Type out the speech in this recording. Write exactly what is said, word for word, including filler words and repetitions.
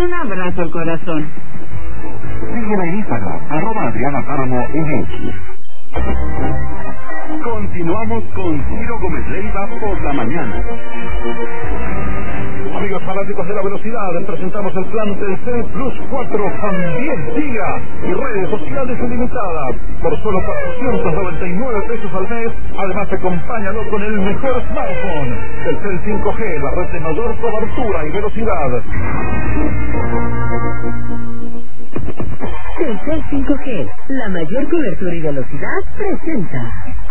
Un abrazo al corazón. Sígueme en Instagram, arroba Adriana Páramo M X. Continuamos con Ciro Gómez Leiva por la mañana. Amigos fanáticos de la velocidad, les presentamos el plan Telcel Plus cuatro con diez gigas y redes sociales ilimitadas por solo cuatrocientos noventa y nueve pesos al mes. Además, acompáñalo con el mejor smartphone, Telcel cinco G, la red de mayor cobertura y velocidad. Telcel cinco G, la mayor cobertura y velocidad, presenta